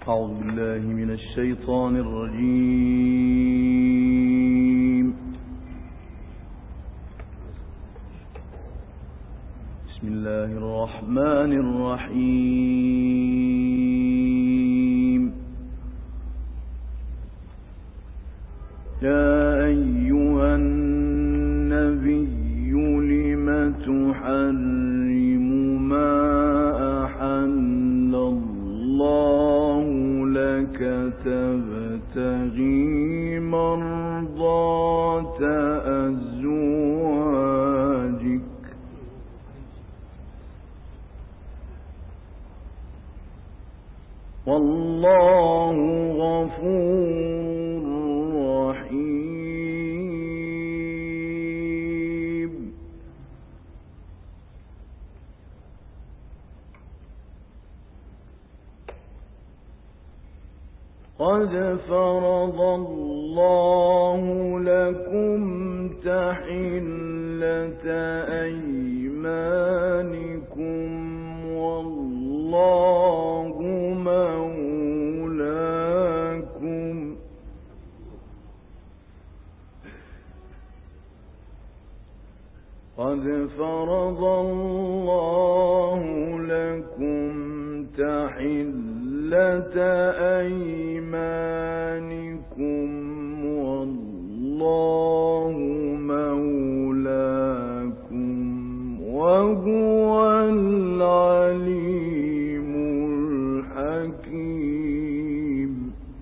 أعوذ بالله من الشيطان الرجيم. بسم الله الرحمن الرحيم. يا أيها النبي لم تحرم ما أحل الله لك تبتغي مرضات أزواجك والله غفور رحيم. قد فرض الله لكم تحلة أيمانكم والله مولاكم قد فرض الله لكم تحلة أيمانكم والله مولاكم وهو العليم الحكيم.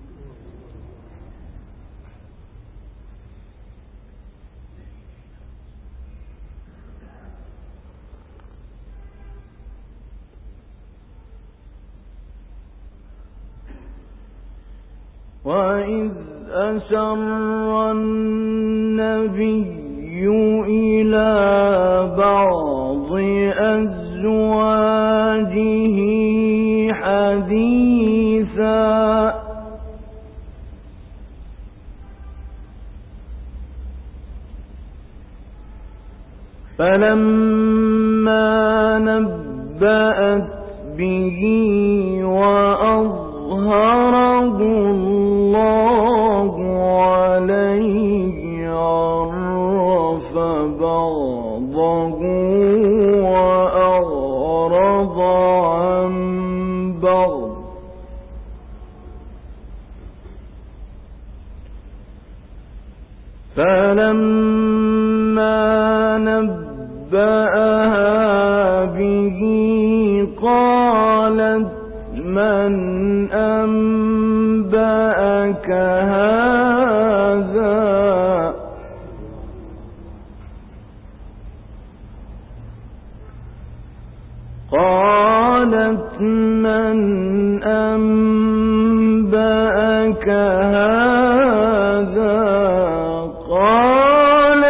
وإذ أسر النبي إلى بعض أزواجه حديثا فلما نبأت به وأظهره الله عليه عرف بعضه وأعرض عن بعض فلما نبأها به قالت من أنبأك هذا قالت من أنبأك هذا قال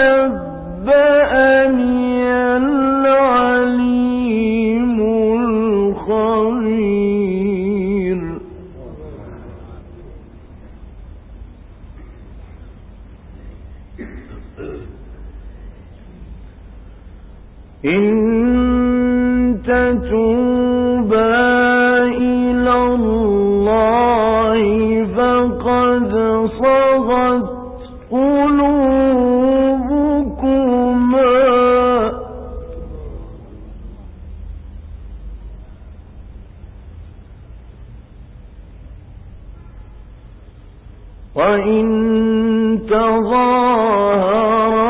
نبأني العليم الخبير. إن تتوبا إلى الله فقد صغت قلوبكما وإن تظاهرا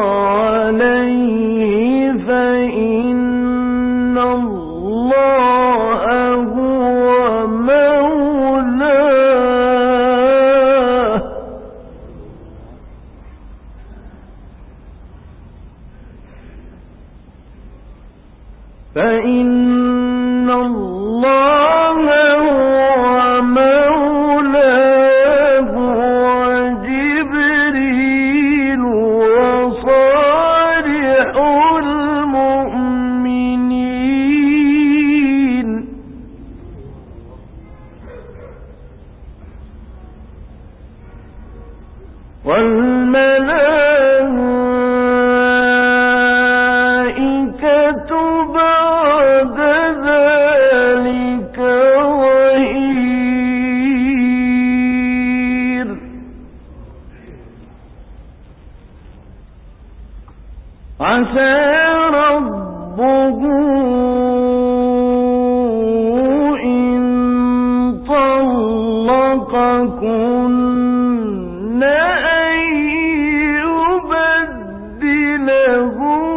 عليه فإن الله هو مولاه فإن الله هو مولاه وجبريل وصالح المؤمنين والملائكة بعد ذلك ظهير. عسى ربه إن طلقكن أن يبدله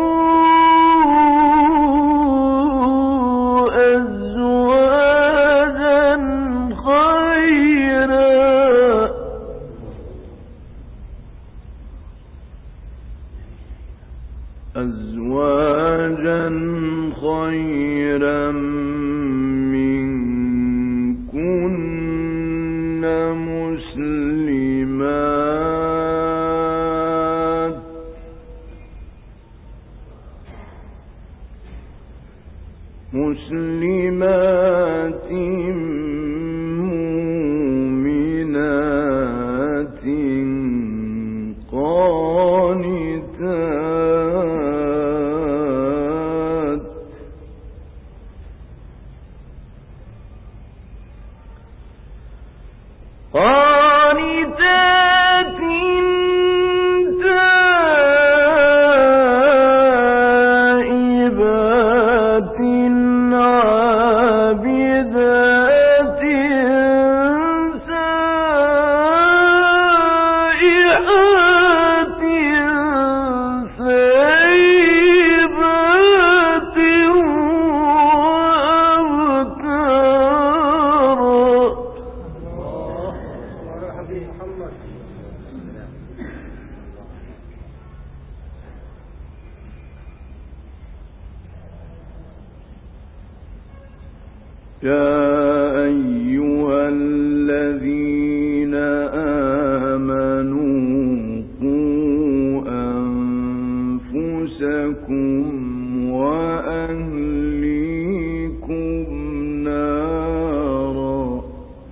أزواجا خيرا منكن مسلمات مؤمنات قانتات تائبات عابدات سائحات ثيبات يا أيها الذين آمنوا قوا أنفسكم وأهليكم نارا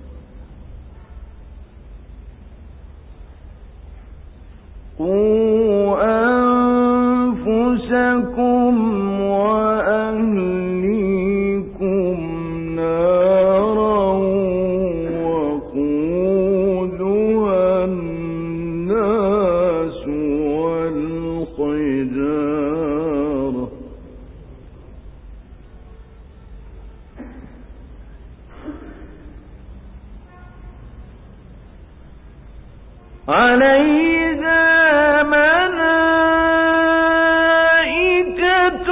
وقودها الناس والحجارة عليها ملائكة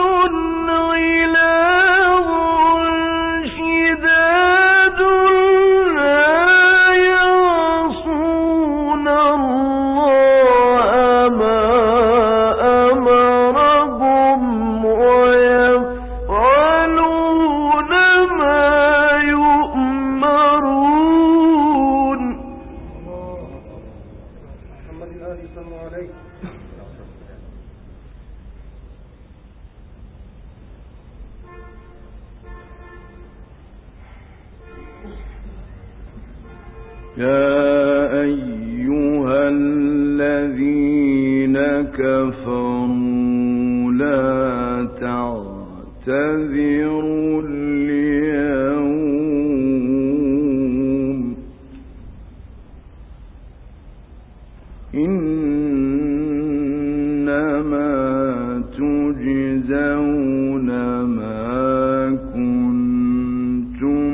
غلاظ شداد لا يعصون الله ما أمرهم ويفعلون ما يؤمرون. يا أيها الذين كفروا لا تعتذروا اليوم إنما تجزون ما كنتم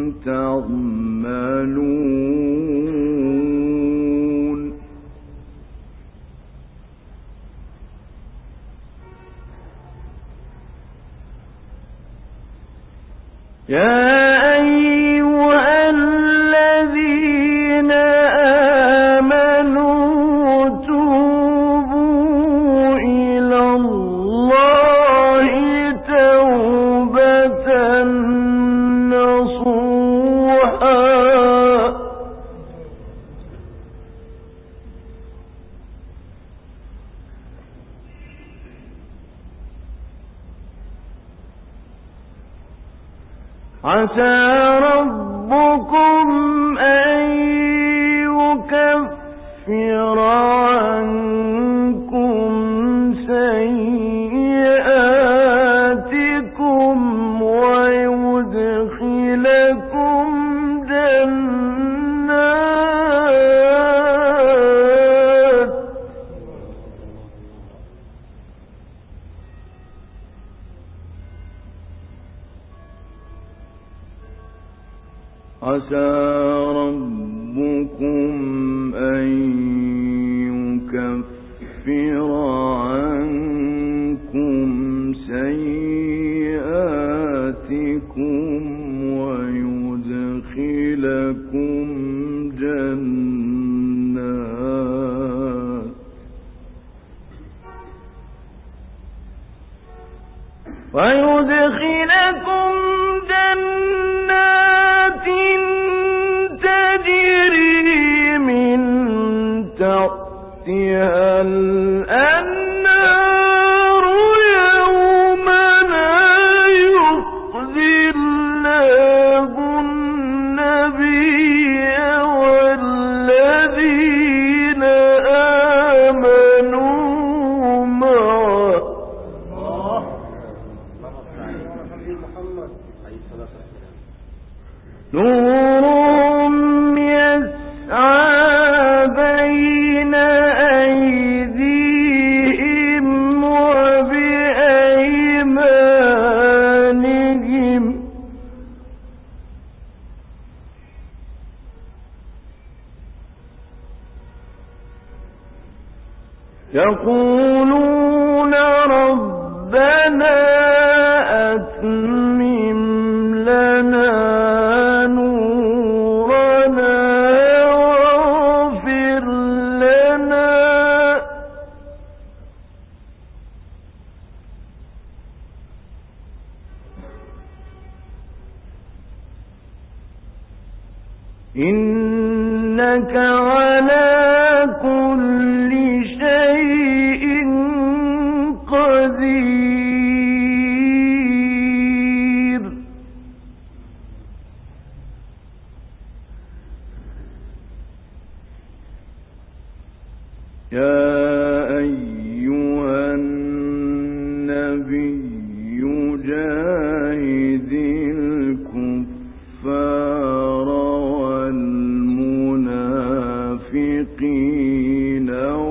تعملون. يا أيها الذين آمنوا توبوا إلى الله توبة نصوحا عسى ربكم أن يكفر عنكم سيئاتكم ويدخلكم عسى ربكم أن يكفر عنكم سيئاتكم ويدخلكم جنات تجري من تحتها الأنهار يوم لا يخزي الله النبي والذين آمنوا معه نورهم يسعى بين أيديهم وبأيمانهم يقولون ربنا أتمم لنا نورنا واغفر لنا إنك على كل شيء قدير يا أيها النبي جاهد الكفار والمنافقين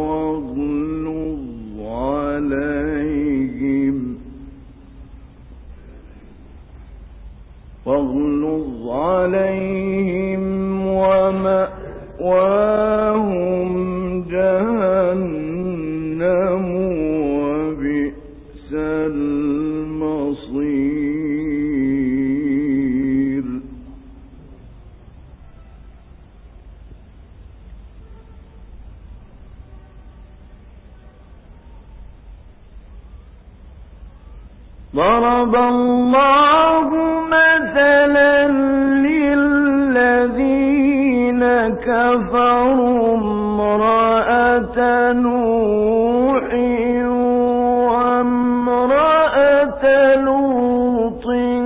واغلظ عليهم ومأواهم جهنم وبئس المصير ضرب الله مثلا للذين كفروا امرأة نوح وامرأة لوط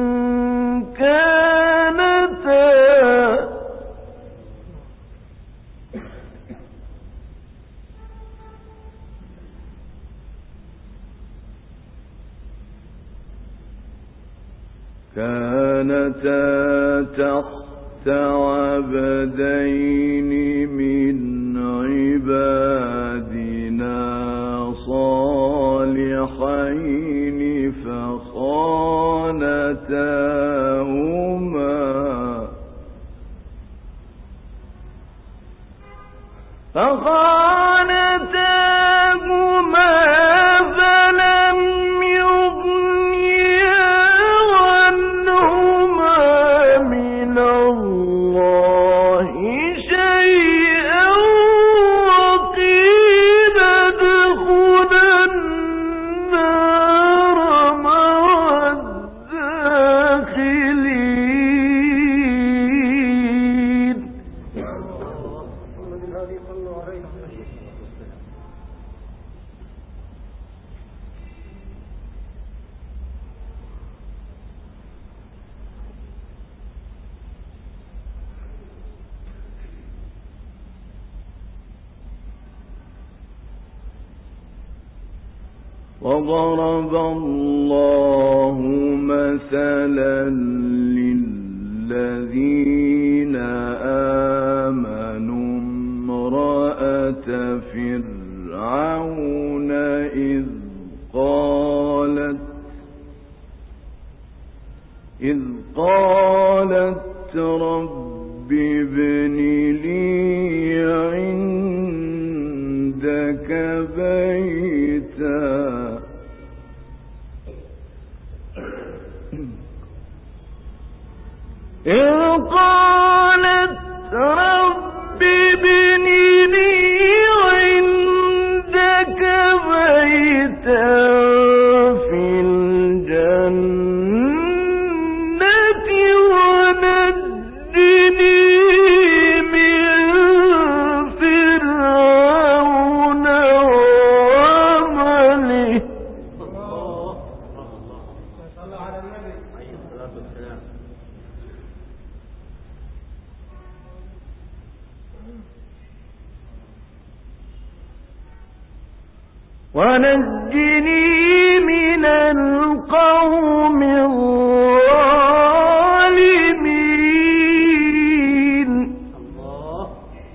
كانتا تحت عبدين من عبادنا صالحين فخانتاهما فلم يغنيا عنهما من الله شيئا وقيل ادخلا النار مع الداخلين. وضرب الله مثلا للذين آمنوا امرأة فرعون إذ قالت رب ابن لي عندك بيتا إذ قالت رب ابن لي عندك بيتا في الجنة ونجني من فرعون وعمله. صلى على النبي عليه الصلاة والسلام. ونجني من القوم الظالمين. الله.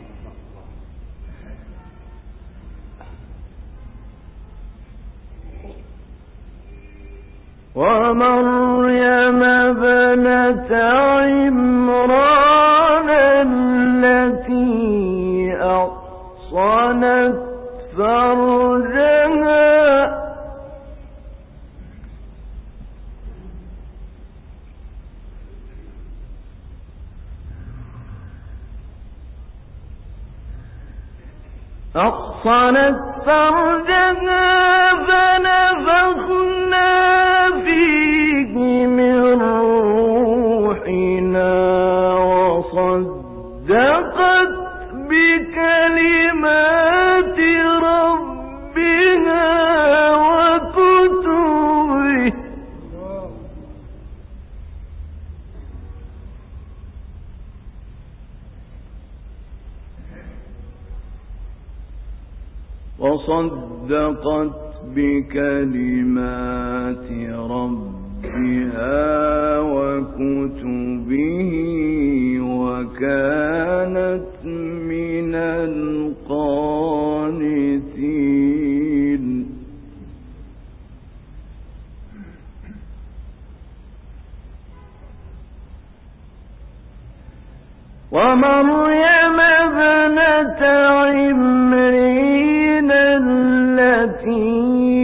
ومريم ابنة عمران التي أحصنت فرجها فنفخنا فيه من روحنا وصدقت بكلمات ربها وكتبه وكانت من القانتين. ومريم ابنة عمران التي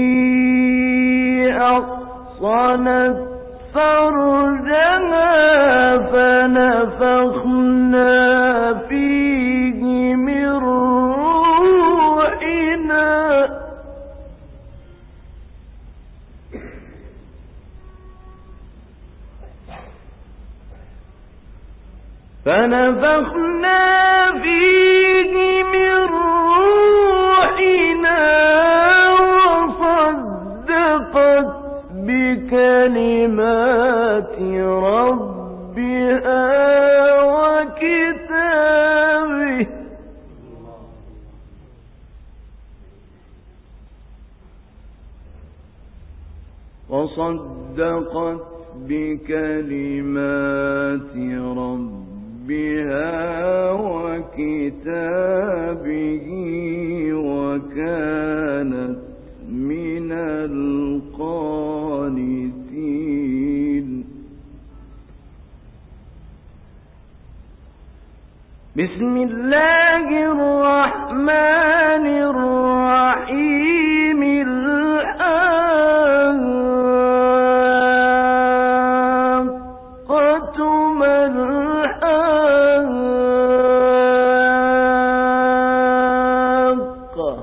أحصنت فرجها فنفخنا فيه من روحنا وصدقت بكلمات ربها وكتابه وكانت من القانتين. بسم الله الرحمن الرحيم. الحاقة ما الحاقة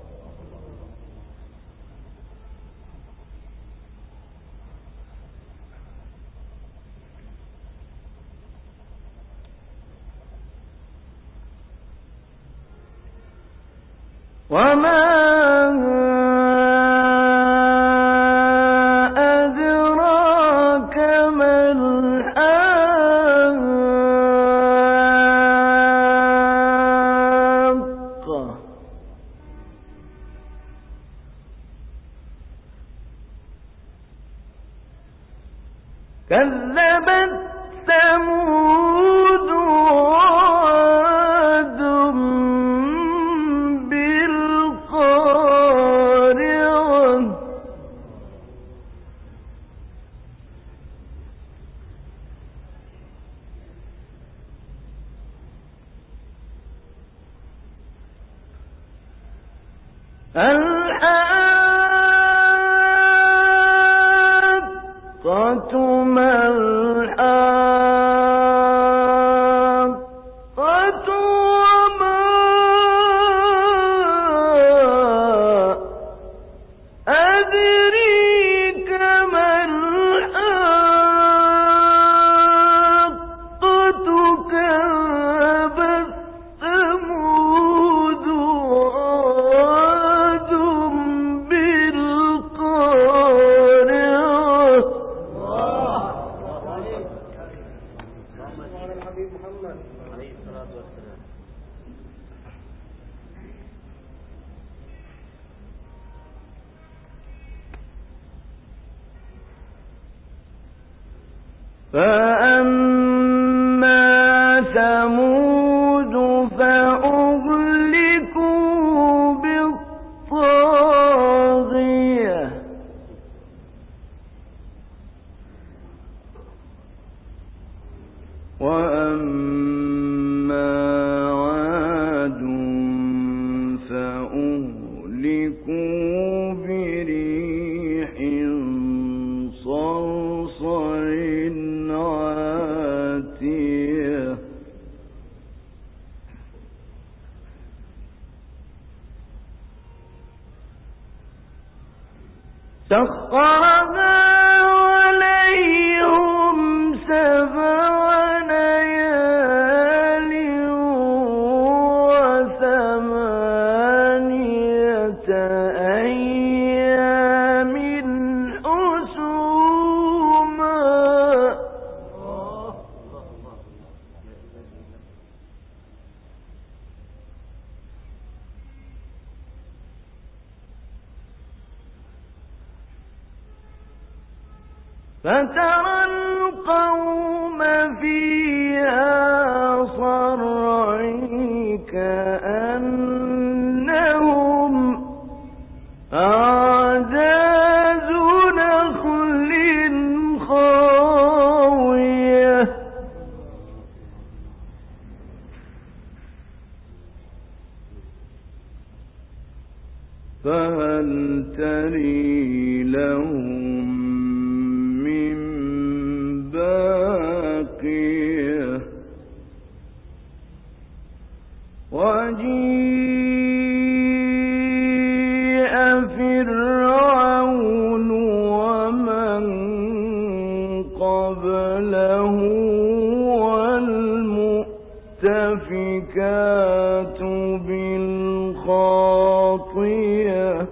وما أدراك ما الحاقة كذبت ثمود وعاد بالقارعة الحاقة ما الحاقة وما أدريك ما الحاقة كذبت ثمود وعاد بالقارعة الحبيب محمد عليه الصلاة والسلام. فأما ثمود فأهلكوا بالطاغية وأما عاد فأهلكوا بريح صرصر عاتية سخرها عليهم 7 ليال و8 أيام حسوما فترى القوم فيها صرعى كأنهم أعجاز نخل خاوية فهل تري لهم من باقية وجيء فرعون ومن قبله والمؤتفكات بالخاطية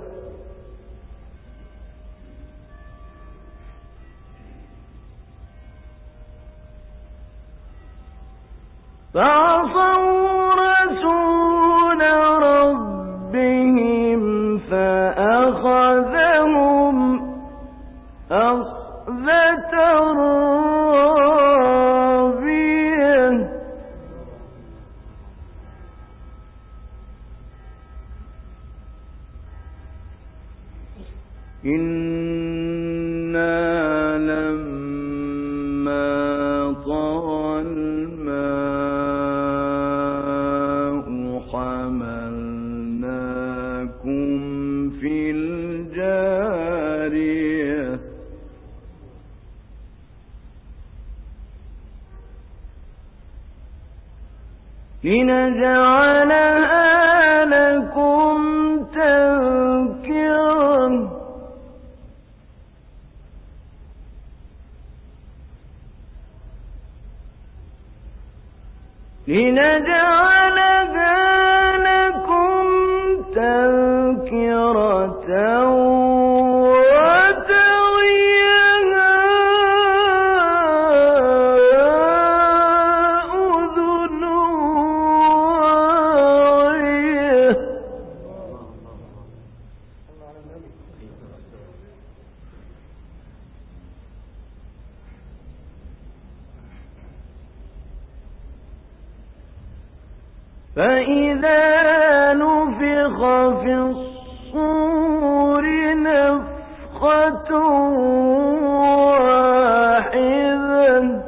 فعصوا رسول ربهم فأخذهم أخذة رابية إنا لما طغى الماء حملناكم في الجارية لنجعلها لكم تذكرة وتعيها أذن واعية فإذا نفخ في الصور نفخة واحدة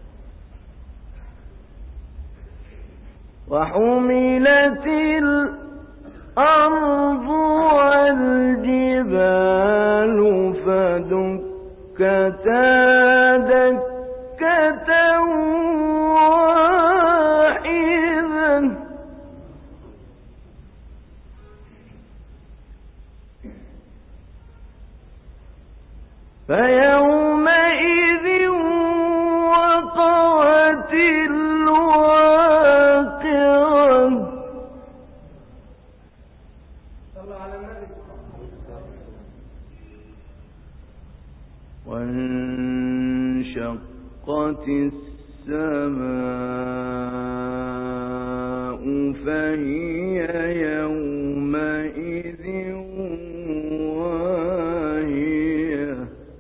وحملت الأرض والجبال فدكتا دكة واحدة فيومئذ وقعت الواقعة وانشقت السماء فهي يومئذ واهية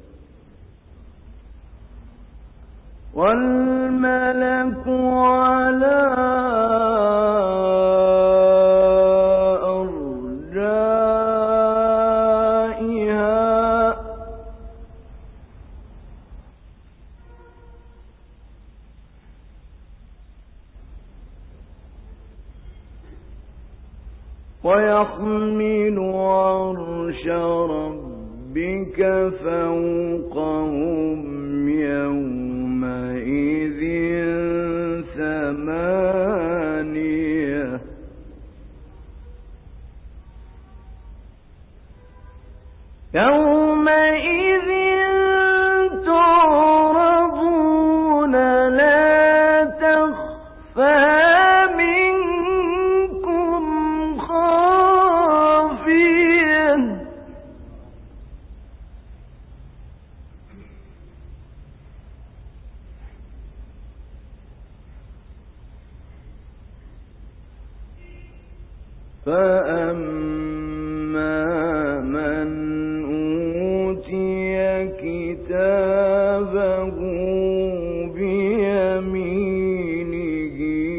والملك على أرجائها ويحمل عرش ربك فوقهم يومئذ ثمانية يومئذ تعرضون لا تخفى منكم خافية فأما من أوتي كتابه بيمينه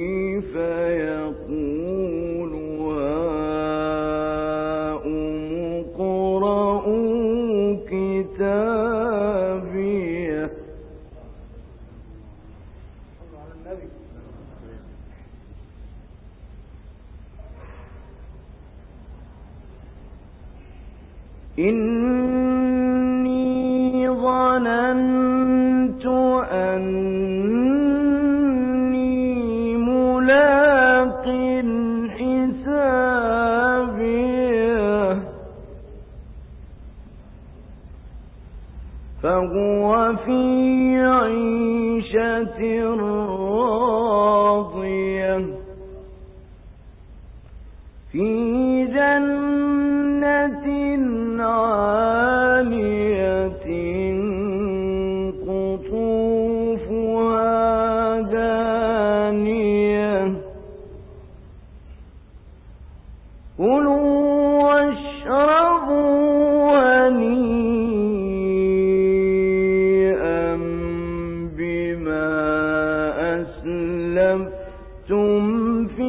فيقول هاؤم اقرءوا كتابيه إني ظننت أني ملاق حسابيه فهو في عيشة راضية في جنة عالية قطوفها دانية كلوا واشربوا هنيئا بما أسلفتم في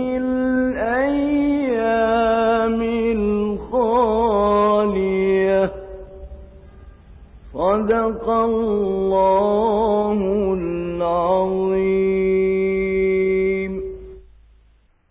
الأيام الخالية صدق الله